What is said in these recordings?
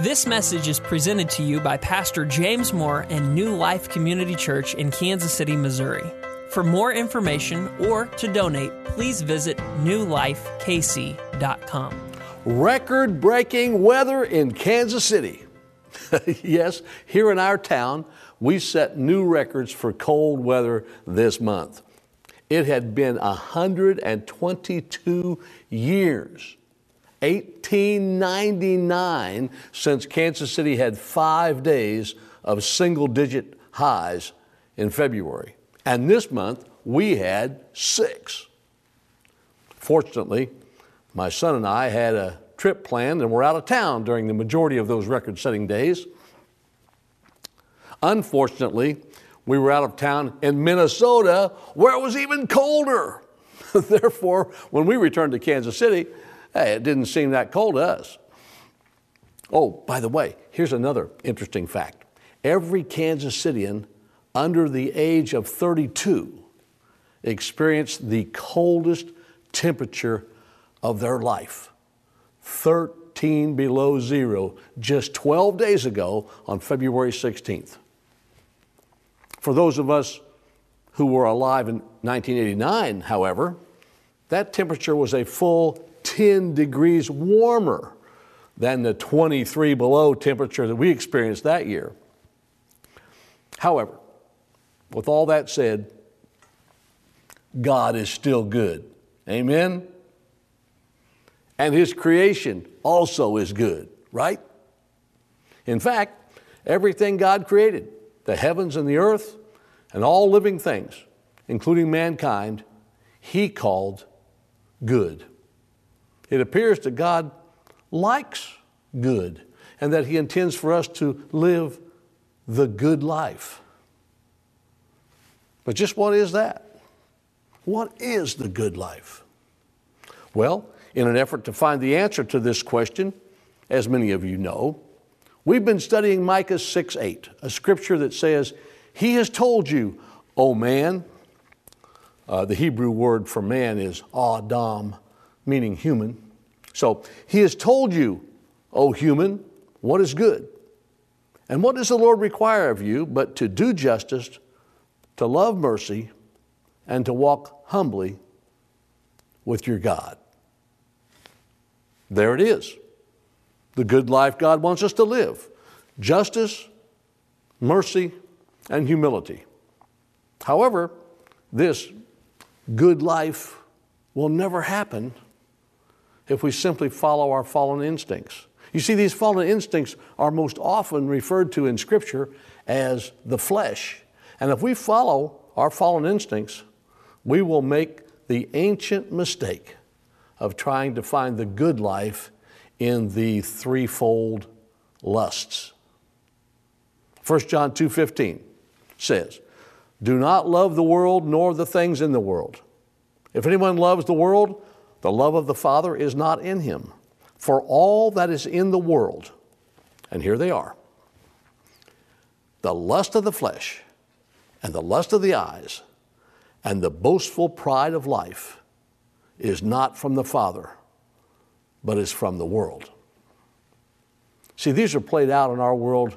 This message is presented to you by Pastor James Moore and New Life Community Church in Kansas City, Missouri. For more information or to donate, please visit newlifekc.com. Record-breaking weather in Kansas City. Yes, here in our town, we set new records for cold weather this month. It had been 122 years, 1899, since Kansas City had 5 days of single-digit highs in February. And this month, we had 6. Fortunately, my son and I had a trip planned and were out of town during the majority of those record-setting days. Unfortunately, we were out of town in Minnesota, where it was even colder. Therefore, when we returned to Kansas City, hey, it didn't seem that cold to us. Oh, by the way, here's another interesting fact. Every Kansas Citian under the age of 32 experienced the coldest temperature of their life, 13 below zero, just 12 days ago on February 16th. For those of us who were alive in 1989, however, that temperature was a full 10 degrees warmer than the 23 below temperature that we experienced that year. However, with all that said, God is still good. Amen? And His creation also is good, right? In fact, everything God created, the heavens and the earth, and all living things, including mankind, He called good. It appears that God likes good and that He intends for us to live the good life. But just what is that? What is the good life? Well, in an effort to find the answer to this question, as many of you know, we've been studying Micah 6:8, a scripture that says, He has told you, O man. The Hebrew word for man is Adam, meaning human. So, He has told you, O human, what is good. And what does the Lord require of you but to do justice, to love mercy, and to walk humbly with your God? There it is. The good life God wants us to live. Justice, mercy, and humility. However, this good life will never happen if we simply follow our fallen instincts. You see, these fallen instincts are most often referred to in Scripture as the flesh. And if we follow our fallen instincts, we will make the ancient mistake of trying to find the good life in the threefold lusts. 1 John 2:15 says, Do not love the world nor the things in the world. If anyone loves the world, the love of the Father is not in him. For all that is in the world, and here they are, the lust of the flesh, and the lust of the eyes, and the boastful pride of life is not from the Father, but is from the world. See, these are played out in our world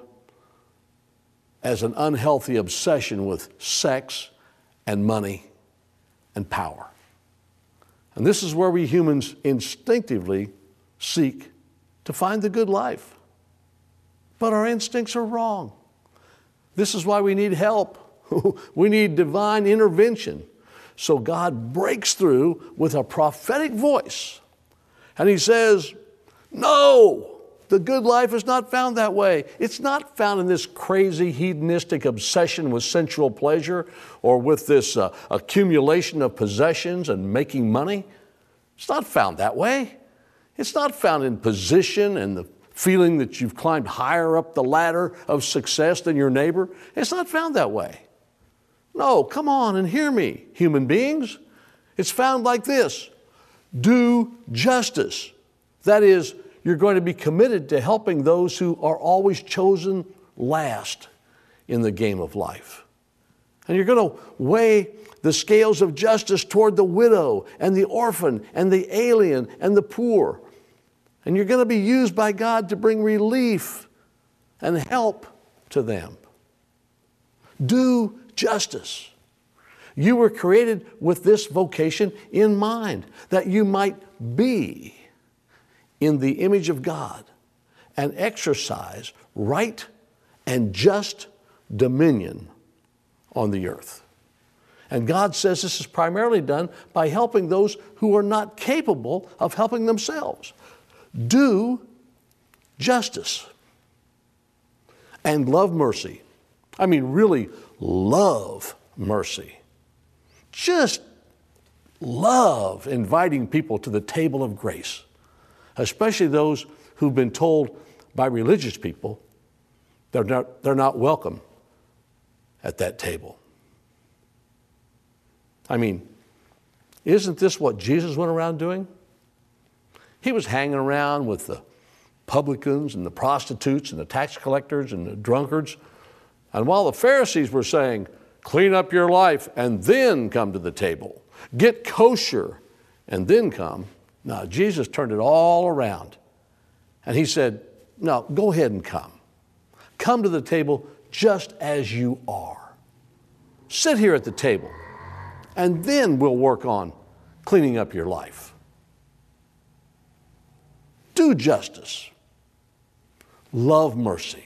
as an unhealthy obsession with sex and money and power. And this is where we humans instinctively seek to find the good life. But our instincts are wrong. This is why we need help. We need divine intervention. So God breaks through with a prophetic voice. And He says, no, the good life is not found that way. It's not found in this crazy hedonistic obsession with sensual pleasure or with this accumulation of possessions and making money. It's not found that way. It's not found in position and the feeling that you've climbed higher up the ladder of success than your neighbor. It's not found that way. No, come on and hear me, human beings. It's found like this. Do justice. That is, you're going to be committed to helping those who are always chosen last in the game of life. And you're going to weigh the scales of justice toward the widow and the orphan and the alien and the poor. And you're going to be used by God to bring relief and help to them. Do justice. You were created with this vocation in mind, that you might be in the image of God and exercise right and just dominion on the earth. And God says this is primarily done by helping those who are not capable of helping themselves. Do justice and love mercy. I mean, really love mercy. Just love inviting people to the table of grace, especially those who've been told by religious people they're not welcome at that table. I mean, isn't this what Jesus went around doing? He was hanging around with the publicans and the prostitutes and the tax collectors and the drunkards. And while the Pharisees were saying, clean up your life and then come to the table, get kosher and then come, now Jesus turned it all around. And he said, no, go ahead and come. Come to the table just as you are. Sit here at the table, and then we'll work on cleaning up your life. Do justice. Love mercy.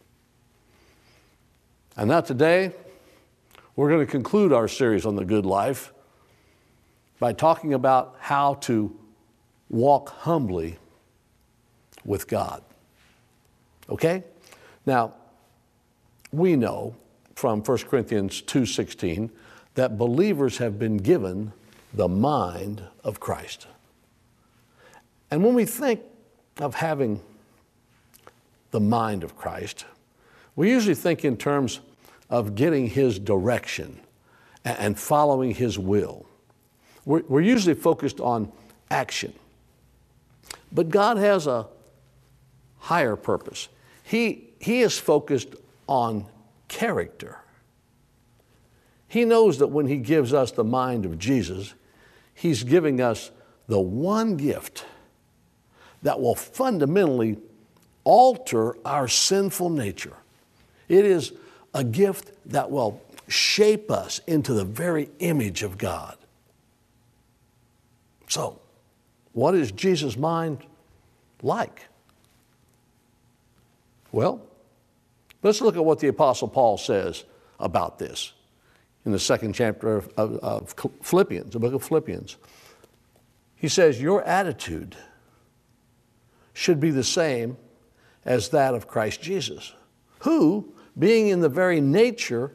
And now today, we're going to conclude our series on the good life by talking about how to walk humbly with God. Okay? Now, we know from 1 Corinthians 2:16 that believers have been given the mind of Christ. And when we think of having the mind of Christ, we usually think in terms of getting His direction and following His will. We're usually focused on action. But God has a higher purpose. He is focused on character. He knows that when He gives us the mind of Jesus, He's giving us the one gift that will fundamentally alter our sinful nature. It is a gift that will shape us into the very image of God. So, what is Jesus' mind like? Well, let's look at what the Apostle Paul says about this in the second chapter of Philippians, the book of Philippians. He says, your attitude should be the same as that of Christ Jesus, who, being in very nature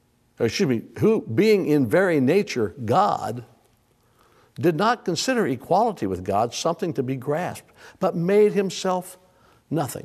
God, did not consider equality with God something to be grasped, but made Himself nothing,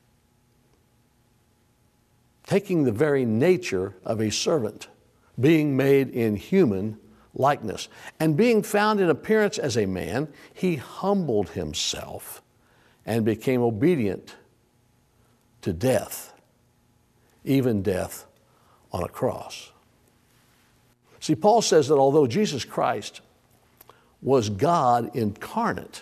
taking the very nature of a servant, being made in human likeness. And being found in appearance as a man, He humbled Himself and became obedient to death, even death on a cross. See, Paul says that although Jesus Christ was God incarnate,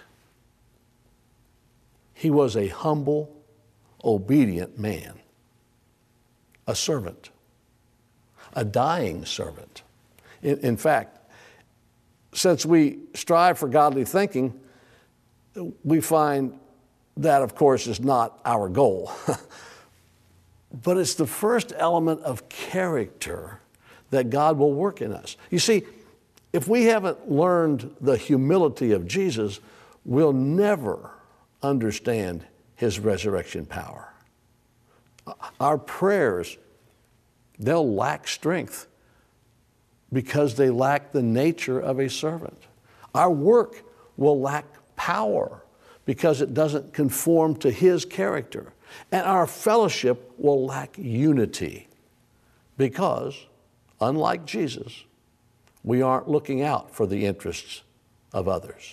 He was a humble, obedient man, a servant, a dying servant. In fact, since we strive for godly thinking, we find that, of course, is not our goal. But it's the first element of character that God will work in us. You see, if we haven't learned the humility of Jesus, we'll never understand His resurrection power. Our prayers, they'll lack strength because they lack the nature of a servant. Our work will lack power because it doesn't conform to His character. And our fellowship will lack unity because, unlike Jesus, we aren't looking out for the interests of others.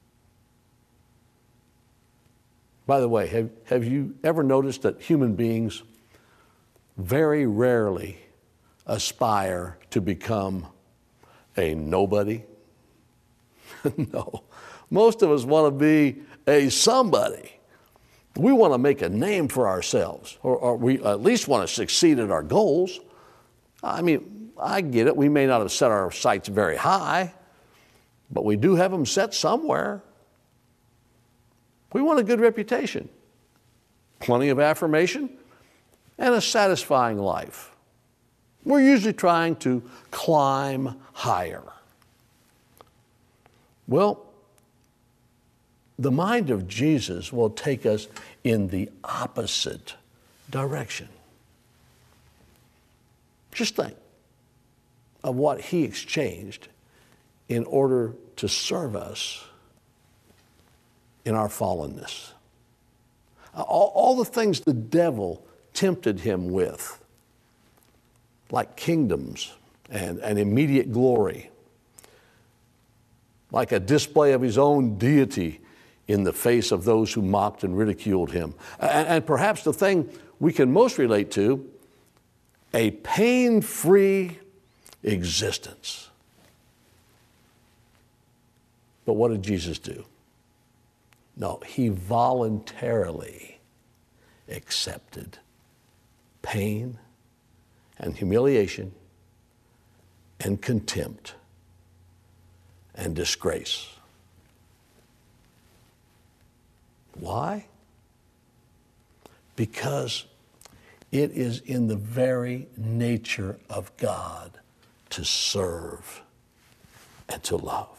By the way, have you ever noticed that human beings very rarely aspire to become a nobody? No. Most of us want to be a somebody. We want to make a name for ourselves, or we at least want to succeed at our goals. I mean, I get it. We may not have set our sights very high, but we do have them set somewhere. We want a good reputation, plenty of affirmation, and a satisfying life. We're usually trying to climb higher. Well, the mind of Jesus will take us in the opposite direction. Just think of what he exchanged in order to serve us in our fallenness. All the things the devil tempted him with, like kingdoms and immediate glory, like a display of his own deity in the face of those who mocked and ridiculed him. And perhaps the thing we can most relate to, a pain-free existence. But what did Jesus do? No, he voluntarily accepted pain and humiliation and contempt and disgrace. Why? Because it is in the very nature of God to serve and to love.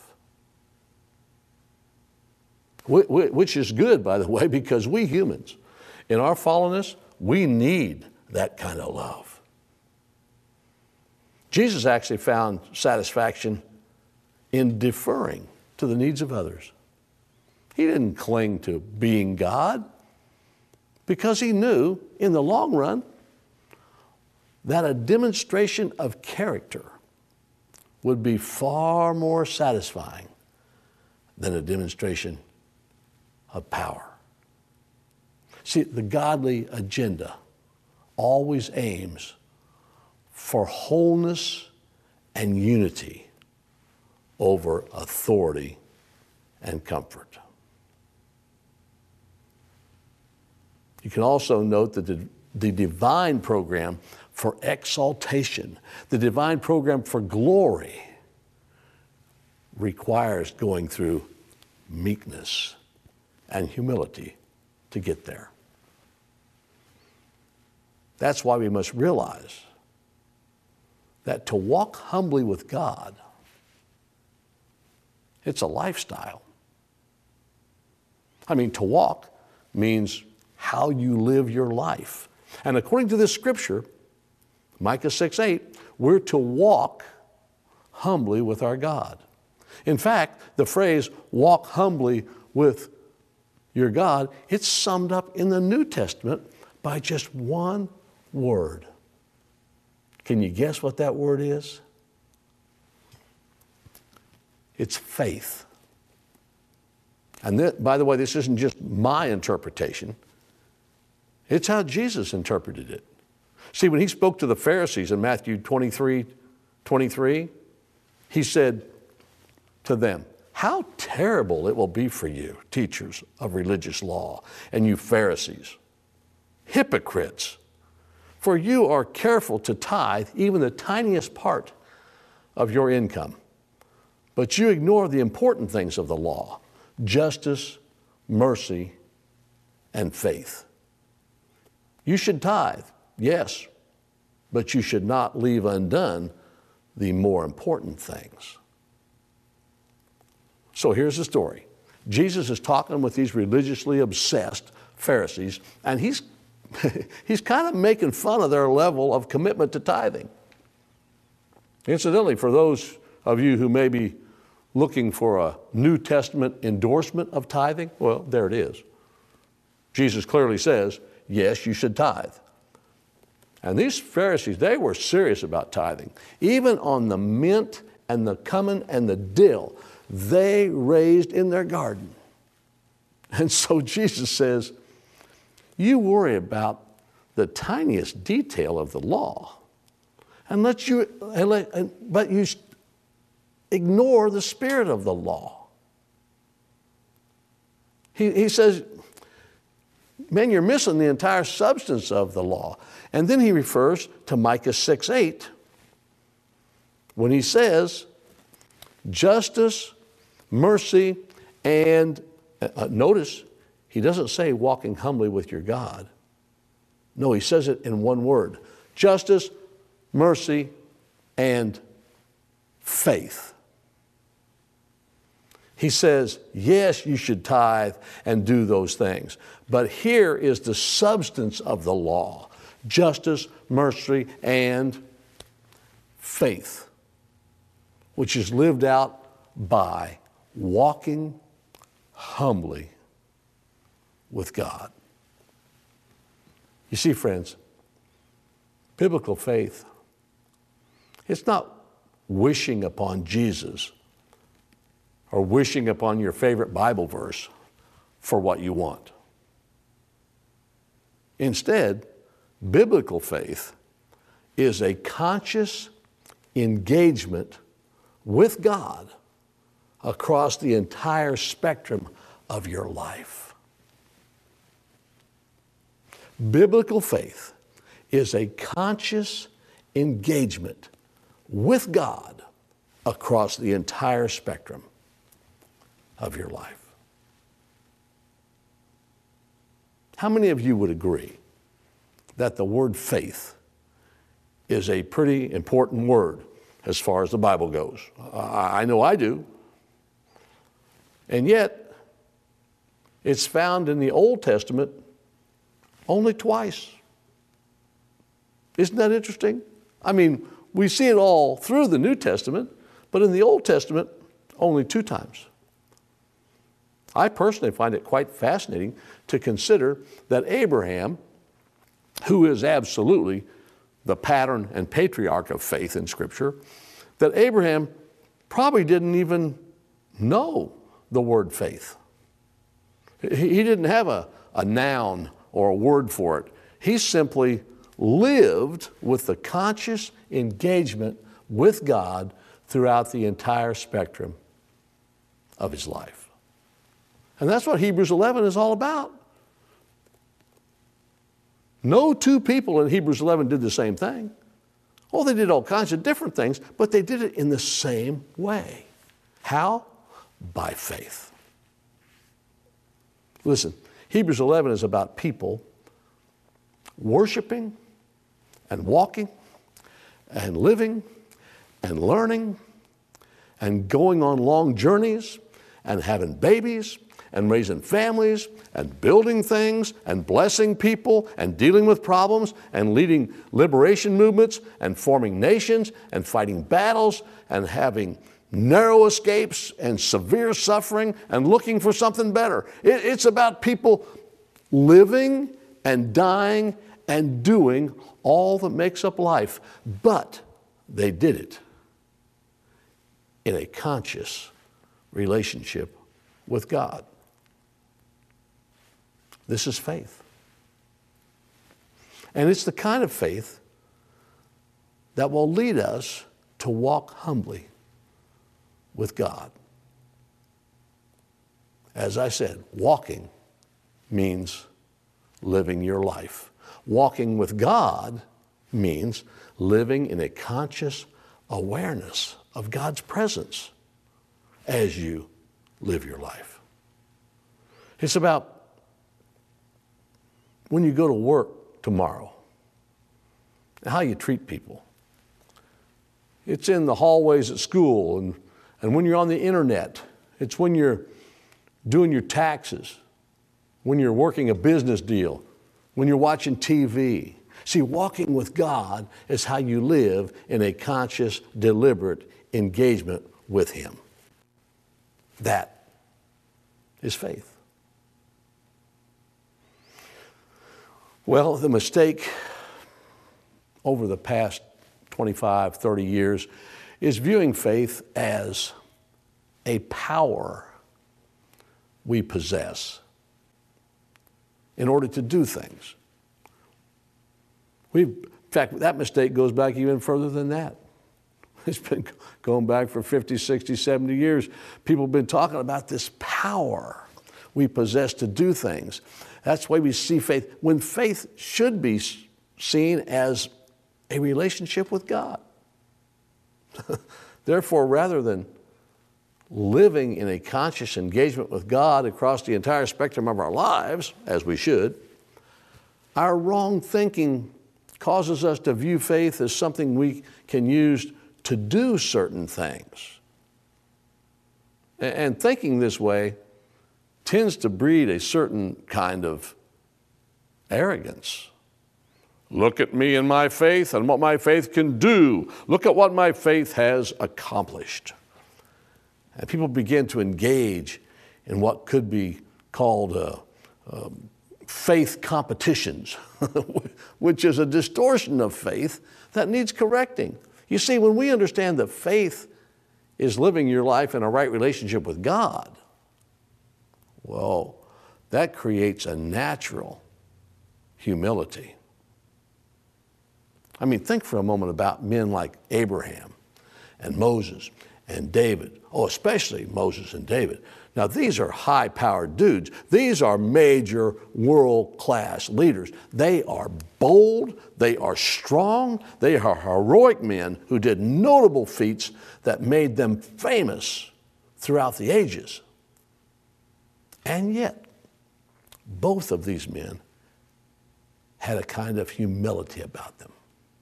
Which is good, by the way, because we humans, in our fallenness, we need that kind of love. Jesus actually found satisfaction in deferring to the needs of others. He didn't cling to being God because he knew in the long run that a demonstration of character would be far more satisfying than a demonstration of power. See, the godly agenda always aims for wholeness and unity over authority and comfort. You can also note that the divine program for exaltation, the divine program for glory, requires going through meekness and humility to get there. That's why we must realize that to walk humbly with God, it's a lifestyle. I mean, to walk means how you live your life. And according to this scripture, Micah 6:8, we're to walk humbly with our God. In fact, the phrase, walk humbly with your God, it's summed up in the New Testament by just one word. Can you guess what that word is? It's faith. And by the way, this isn't just my interpretation. It's how Jesus interpreted it. See, when he spoke to the Pharisees in Matthew 23, he said to them, "How terrible it will be for you, teachers of religious law, and you Pharisees, hypocrites, for you are careful to tithe even the tiniest part of your income, but you ignore the important things of the law, justice, mercy, and faith. You should tithe, yes, but you should not leave undone the more important things." So here's the story. Jesus is talking with these religiously obsessed Pharisees, and he's kind of making fun of their level of commitment to tithing. Incidentally, for those of you who may be looking for a New Testament endorsement of tithing, well, there it is. Jesus clearly says, yes, you should tithe. And these Pharisees, they were serious about tithing. Even on the mint and the cumin and the dill, they raised in their garden. And so Jesus says, you worry about the tiniest detail of the law, but you ignore the spirit of the law. He says, man, you're missing the entire substance of the law. And then he refers to Micah 6:8 when he says, justice, mercy, and notice, he doesn't say walking humbly with your God. No, he says it in one word. Justice, mercy, and faith. He says, yes, you should tithe and do those things. But here is the substance of the law. Justice, mercy, and faith, which is lived out by walking humbly with God. You see, friends, biblical faith, it's not wishing upon Jesus or wishing upon your favorite Bible verse for what you want. Instead, biblical faith is a conscious engagement with God across the entire spectrum of your life. Biblical faith is a conscious engagement with God across the entire spectrum of your life. How many of you would agree that the word faith is a pretty important word as far as the Bible goes? I know I do. And yet, it's found in the Old Testament only twice. Isn't that interesting? I mean, we see it all through the New Testament, but in the Old Testament, only 2 times. I personally find it quite fascinating to consider that Abraham, who is absolutely the pattern and patriarch of faith in Scripture, that Abraham probably didn't even know the word faith. He didn't have a noun or a word for it. He simply lived with the conscious engagement with God throughout the entire spectrum of his life. And that's what Hebrews 11 is all about. No 2 people in Hebrews 11 did the same thing. Oh, they did all kinds of different things, but they did it in the same way. How? By faith. Listen, Hebrews 11 is about people worshiping and walking and living and learning and going on long journeys and having babies and raising families and building things and blessing people and dealing with problems and leading liberation movements and forming nations and fighting battles and having narrow escapes and severe suffering and looking for something better. It's about people living and dying and doing all that makes up life. But they did it in a conscious relationship with God. This is faith. And it's the kind of faith that will lead us to walk humbly with God. As I said, walking means living your life. Walking with God means living in a conscious awareness of God's presence as you live your life. It's about when you go to work tomorrow, how you treat people. It's in the hallways at school and when you're on the internet. It's when you're doing your taxes, when you're working a business deal, when you're watching TV. See, walking with God is how you live in a conscious, deliberate engagement with Him. That is faith. Well, the mistake over the past 25, 30 years is viewing faith as a power we possess in order to do things. In fact, that mistake goes back even further than that. It's been going back for 50, 60, 70 years. People have been talking about this power we possess to do things. That's why we see faith, when faith should be seen as a relationship with God. Therefore, rather than living in a conscious engagement with God across the entire spectrum of our lives, as we should, our wrong thinking causes us to view faith as something we can use to do certain things. And thinking this way tends to breed a certain kind of arrogance. Look at me and my faith and what my faith can do. Look at what my faith has accomplished. And people begin to engage in what could be called faith competitions, which is a distortion of faith that needs correcting. You see, when we understand that faith is living your life in a right relationship with God, well, that creates a natural humility. I mean, think for a moment about men like Abraham and Moses and David. Oh, especially Moses and David. Now, these are high-powered dudes. These are major world-class leaders. They are bold. They are strong. They are heroic men who did notable feats that made them famous throughout the ages. And yet, both of these men had a kind of humility about them.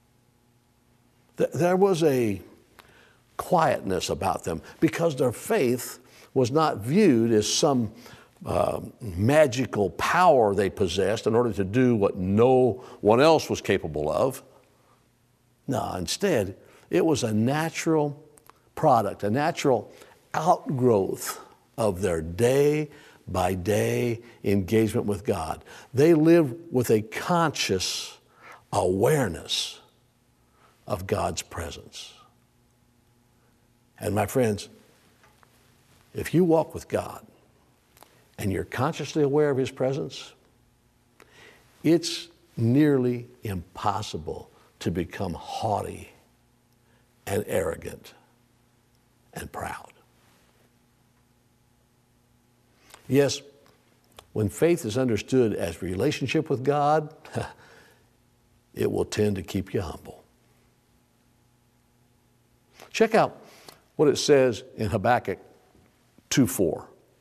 There was a quietness about them because their faith was not viewed as some magical power they possessed in order to do what no one else was capable of. No, instead, it was a natural product, a natural outgrowth of their day-by-day engagement with God. They lived with a conscious awareness of God's presence. And my friends, if you walk with God and you're consciously aware of His presence, it's nearly impossible to become haughty and arrogant and proud. Yes, when faith is understood as relationship with God, it will tend to keep you humble. Check out what it says in Habakkuk 2:4.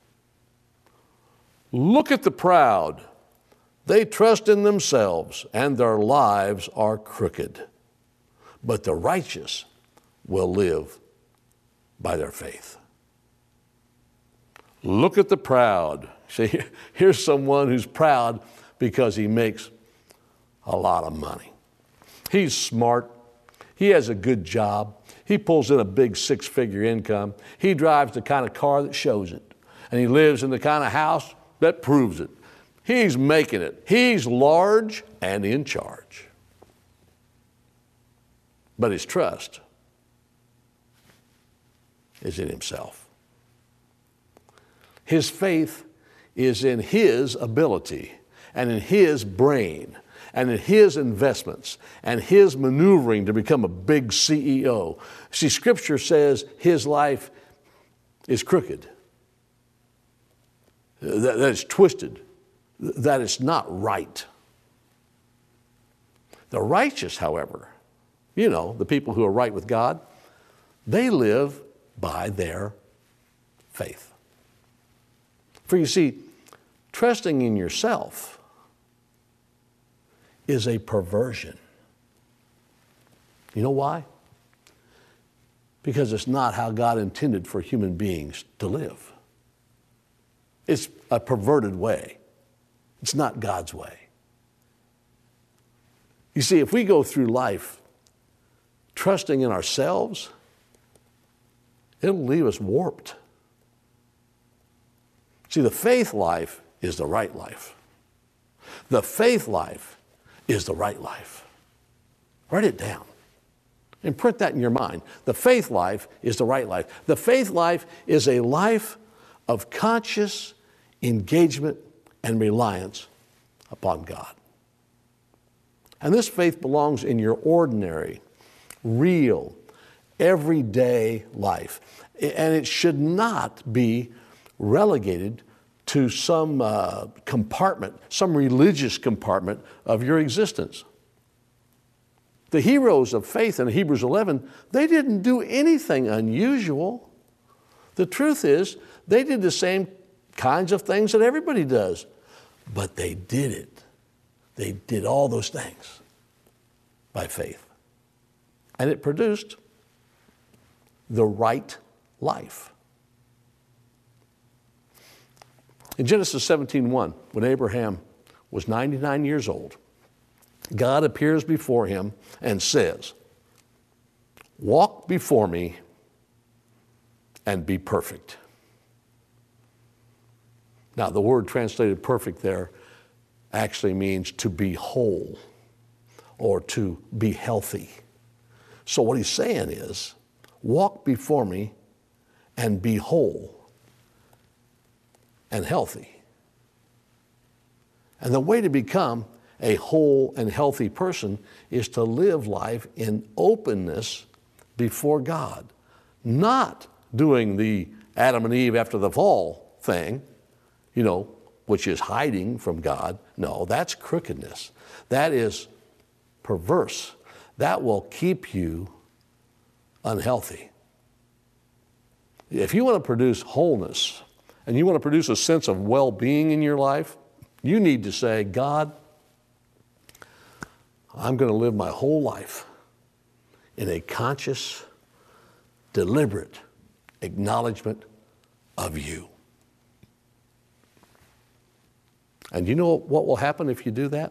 Look at the proud. They trust in themselves, and their lives are crooked. But the righteous will live by their faith. Look at the proud. See, here's someone who's proud because he makes a lot of money. He's smart. He has a good job. He pulls in a big six-figure income. He drives the kind of car that shows it. And he lives in the kind of house that proves it. He's making it. He's large and in charge. But his trust is in himself. His faith is in his ability and in his brain and in his investments and his maneuvering to become a big CEO. See, Scripture says his life is crooked, that it's twisted, that it's not right. The righteous, however, you know, the people who are right with God, they live by their faith. For you see, trusting in yourself is a perversion. You know why? Because it's not how God intended for human beings to live. It's a perverted way. It's not God's way. You see, if we go through life trusting in ourselves, it'll leave us warped. See, the faith life is the right life. The faith life is the right life. Write it down and print that in your mind. The faith life is the right life. The faith life is a life of conscious engagement and reliance upon God. And this faith belongs in your ordinary, real, everyday life. And it should not be relegated to some compartment, some religious compartment of your existence. The heroes of faith in Hebrews 11, they didn't do anything unusual. The truth is, they did the same kinds of things that everybody does, but they did it. They did all those things by faith. And it produced the right life. In Genesis 17:1, when Abraham was 99 years old, God appears before him and says, "Walk before me and be perfect." Now, the word translated perfect there actually means to be whole or to be healthy. So what he's saying is, walk before me and be whole and healthy. And the way to become a whole and healthy person is to live life in openness before God, not doing the Adam and Eve after the fall thing, which is hiding from God. No, that's crookedness. That is perverse. That will keep you unhealthy. If you want to produce wholeness and you want to produce a sense of well-being in your life, you need to say, God, I'm going to live my whole life in a conscious, deliberate acknowledgement of you. And you know what will happen if you do that?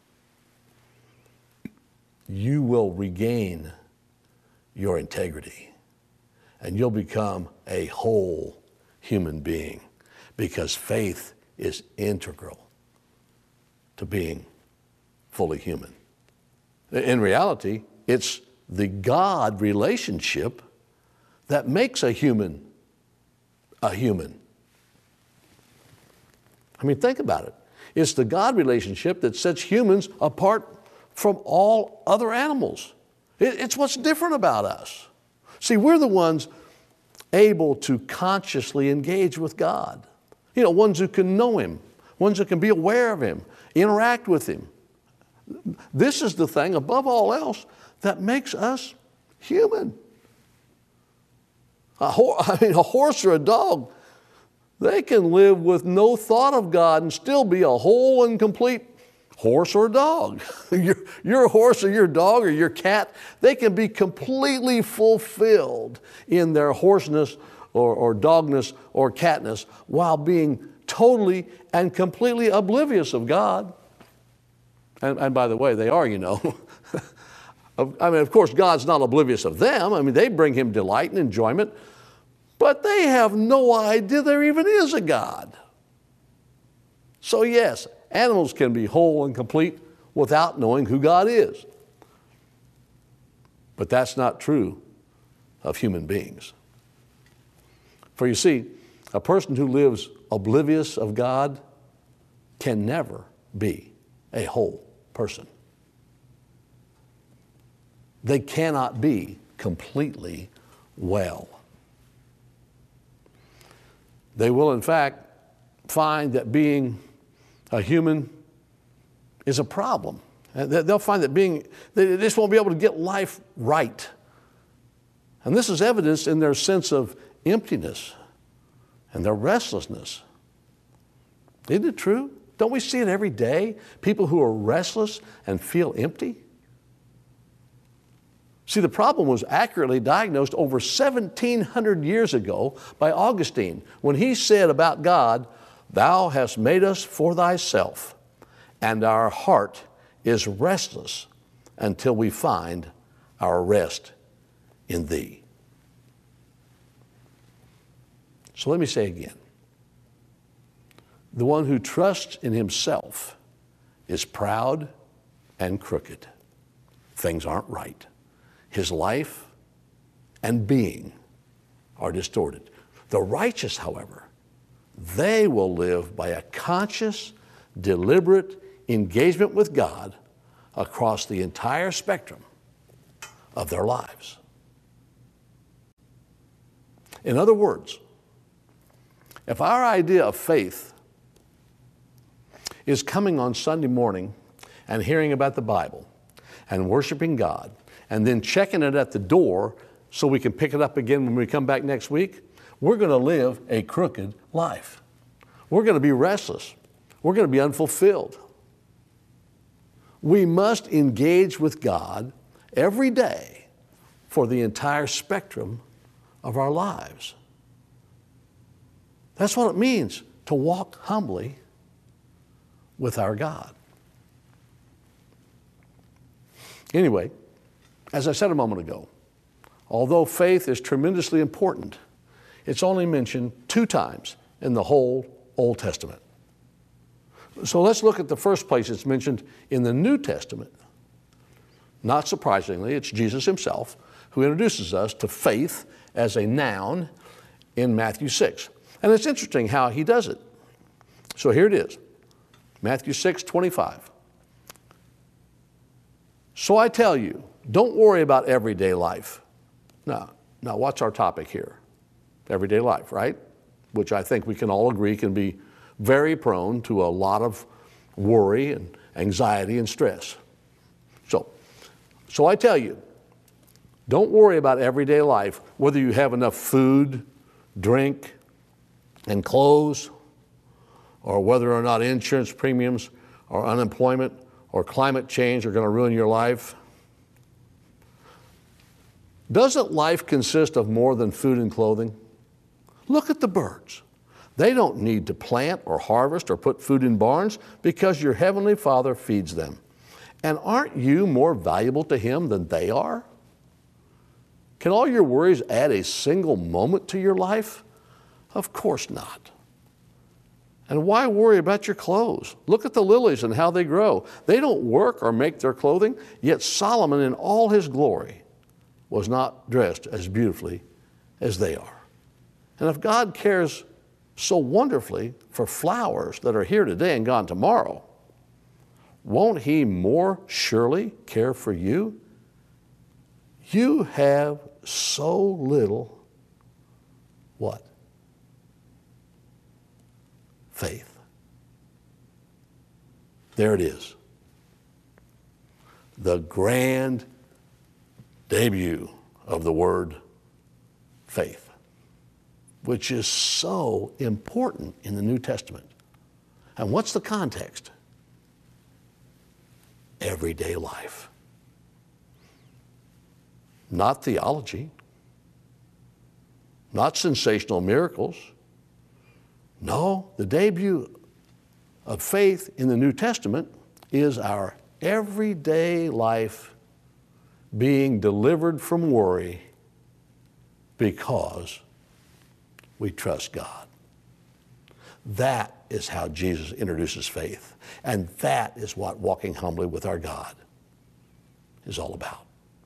You will regain your integrity and you'll become a whole human being because faith is integral to being fully human. In reality, it's the God relationship that makes a human a human. I mean, think about it. It's the God relationship that sets humans apart from all other animals. It's what's different about us. See, we're the ones able to consciously engage with God. Ones who can know Him, ones who can be aware of Him, interact with Him. This is the thing, above all else, that makes us human. A horse or a dog, they can live with no thought of God and still be a whole and complete horse or dog. Your horse or your dog or your cat, they can be completely fulfilled in their horseness or dogness or catness while being totally and completely oblivious of God. And by the way, they are, of course, God's not oblivious of them. They bring Him delight and enjoyment, but they have no idea there even is a God. So yes, animals can be whole and complete without knowing who God is. But that's not true of human beings. For you see, a person who lives oblivious of God can never be a whole person. They cannot be completely well. They will, in fact, find that being a human is a problem. They'll find that they just won't be able to get life right. And this is evidenced in their sense of emptiness and their restlessness. Isn't it true? Don't we see it every day? People who are restless and feel empty? See, the problem was accurately diagnosed over 1,700 years ago by Augustine when he said about God, "Thou hast made us for thyself, and our heart is restless until we find our rest in thee." So let me say again, the one who trusts in himself is proud and crooked. Things aren't right. His life and being are distorted. The righteous, however, they will live by a conscious, deliberate engagement with God across the entire spectrum of their lives. In other words, if our idea of faith is coming on Sunday morning and hearing about the Bible and worshiping God and then checking it at the door so we can pick it up again when we come back next week, we're going to live a crooked life. We're going to be restless. We're going to be unfulfilled. We must engage with God every day for the entire spectrum of our lives. That's what it means to walk humbly with our God. Anyway, as I said a moment ago, although faith is tremendously important, it's only mentioned 2 times in the whole Old Testament. So let's look at the first place it's mentioned in the New Testament. Not surprisingly, it's Jesus himself who introduces us to faith as a noun in Matthew 6. And it's interesting how he does it. So here it is, Matthew 6:25. So I tell you, don't worry about everyday life. Now, what's our topic here? Everyday life, right? Which I think we can all agree can be very prone to a lot of worry and anxiety and stress. So I tell you, don't worry about everyday life, whether you have enough food, drink, and clothes, or whether or not insurance premiums or unemployment or climate change are going to ruin your life. Doesn't life consist of more than food and clothing? Look at the birds. They don't need to plant or harvest or put food in barns because your heavenly Father feeds them. And aren't you more valuable to Him than they are? Can all your worries add a single moment to your life? Of course not. And why worry about your clothes? Look at the lilies and how they grow. They don't work or make their clothing, yet Solomon in all his glory was not dressed as beautifully as they are. And if God cares so wonderfully for flowers that are here today and gone tomorrow, won't He more surely care for you? You have so little, what? Faith. There it is. The grand debut of the word faith, which is so important in the New Testament. And what's the context? Everyday life. Not theology, not sensational miracles. No, the debut of faith in the New Testament is our everyday life being delivered from worry because we trust God. That is how Jesus introduces faith. And that is what walking humbly with our God is all about.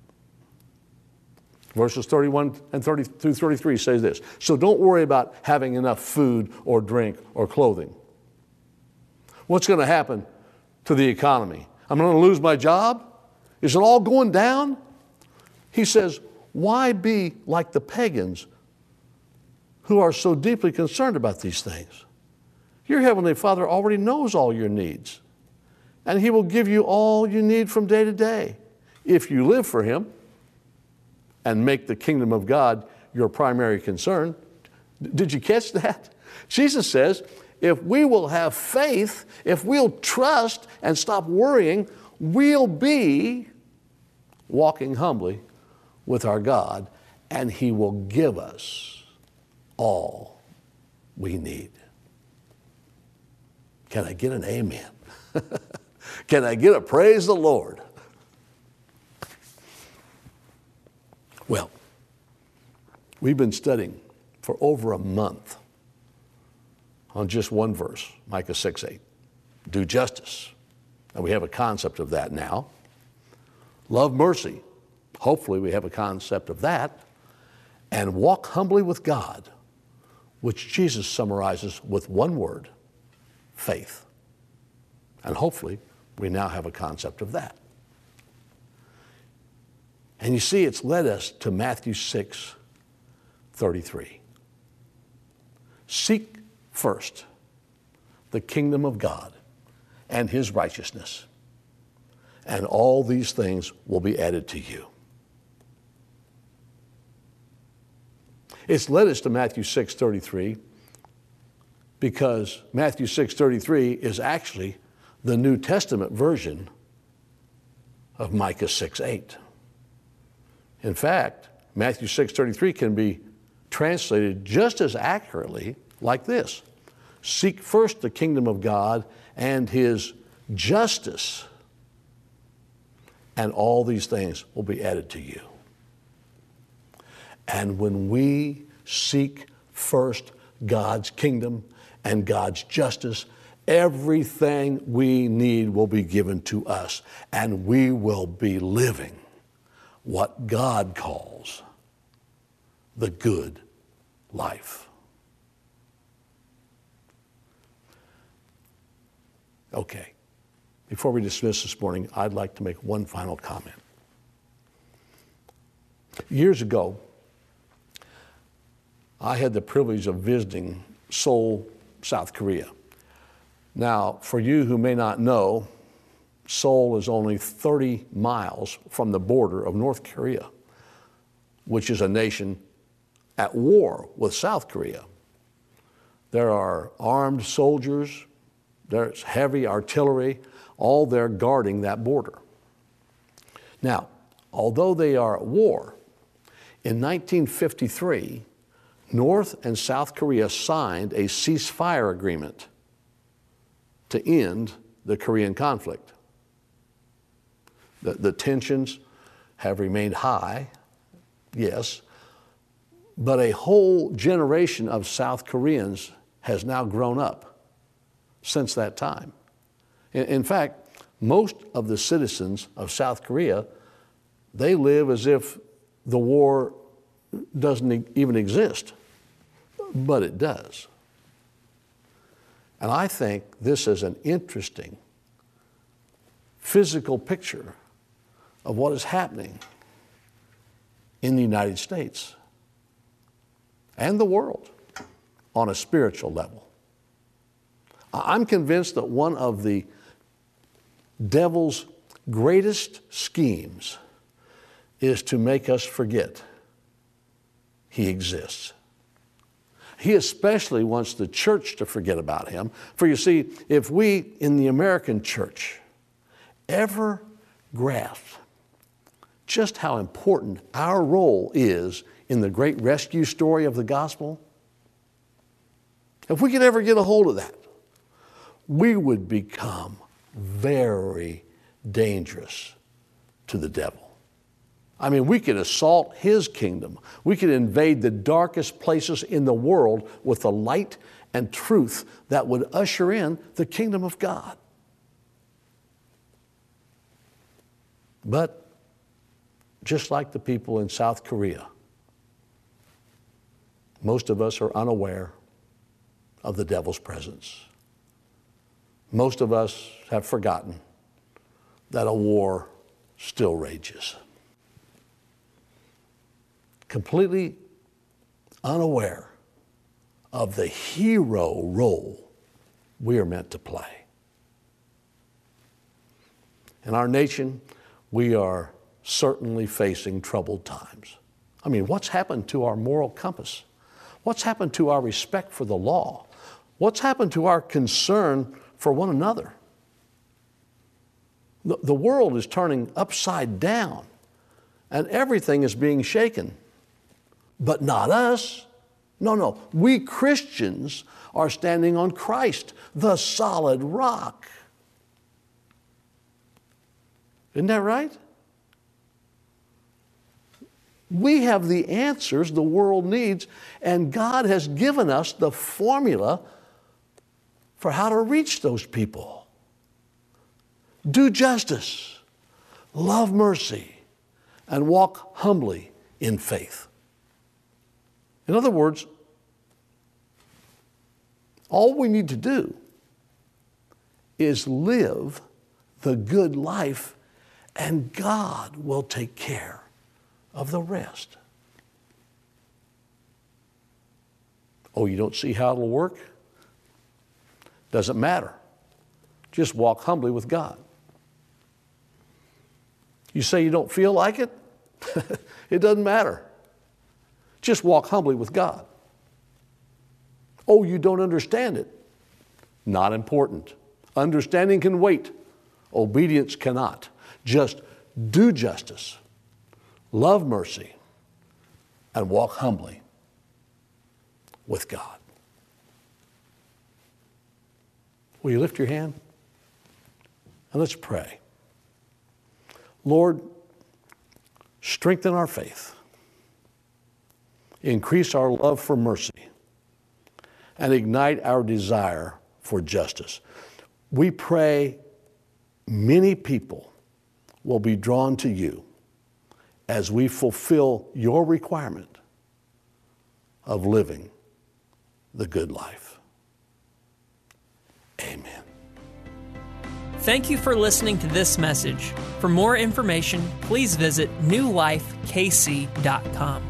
Verses 31 and 30 through 33 says this. So don't worry about having enough food or drink or clothing. What's going to happen to the economy? I'm going to lose my job? Is it all going down? He says, why be like the pagans who are so deeply concerned about these things? Your Heavenly Father already knows all your needs, and He will give you all you need from day to day if you live for Him and make the kingdom of God your primary concern. Did you catch that? Jesus says, if we will have faith, if we'll trust and stop worrying, we'll be walking humbly with our God, and He will give us all we need. Can I get an amen? Can I get a praise the Lord? Well, we've been studying for over a month on just one verse, Micah 6:8. Do justice. And we have a concept of that now. Love mercy. Hopefully we have a concept of that. And walk humbly with God, which Jesus summarizes with one word, faith. And hopefully we now have a concept of that. And you see, it's led us to Matthew 6:33. Seek first the kingdom of God and his righteousness, and all these things will be added to you. It's led us to Matthew 6:33 because Matthew 6:33 is actually the New Testament version of Micah 6:8. In fact, Matthew 6:33 can be translated just as accurately like this: seek first the kingdom of God and his justice, and all these things will be added to you. And when we seek first God's kingdom and God's justice, everything we need will be given to us, and we will be living what God calls the good life. Okay, before we dismiss this morning, I'd like to make one final comment. Years ago, I had the privilege of visiting Seoul, South Korea. Now, for you who may not know, Seoul is only 30 miles from the border of North Korea, which is a nation at war with South Korea. There are armed soldiers, there's heavy artillery, all there guarding that border. Now, although they are at war, in 1953, North and South Korea signed a ceasefire agreement to end the Korean conflict. The tensions have remained high, yes, but a whole generation of South Koreans has now grown up since that time. In fact, most of the citizens of South Korea, they live as if the war doesn't even exist, but it does. And I think this is an interesting physical picture of what is happening in the United States and the world on a spiritual level. I'm convinced that one of the devil's greatest schemes is to make us forget he exists. He especially wants the church to forget about him. For you see, if we in the American church ever grasp just how important our role is in the great rescue story of the gospel, if we could ever get a hold of that, we would become very dangerous to the devil. I mean, we could assault his kingdom. We could invade the darkest places in the world with the light and truth that would usher in the kingdom of God. But just like the people in South Korea, most of us are unaware of the devil's presence. Most of us have forgotten that a war still rages. Completely unaware of the hero role we are meant to play. In our nation, we are certainly facing troubled times. I mean, what's happened to our moral compass? What's happened to our respect for the law? What's happened to our concern for one another? The world is turning upside down, and everything is being shaken. But not us. No. We Christians are standing on Christ, the solid rock. Isn't that right? We have the answers the world needs, and God has given us the formula for how to reach those people. Do justice, love mercy, and walk humbly in faith. In other words, all we need to do is live the good life, and God will take care of the rest. Oh, you don't see how it'll work? Doesn't matter. Just walk humbly with God. You say you don't feel like it? It doesn't matter. Just walk humbly with God. Oh, you don't understand it? Not important. Understanding can wait. Obedience cannot. Just do justice, love mercy, and walk humbly with God. Will you lift your hand? And let's pray. Lord, strengthen our faith, increase our love for mercy, and ignite our desire for justice. We pray many people will be drawn to you as we fulfill your requirement of living the good life. Amen. Thank you for listening to this message. For more information, please visit newlifekc.com.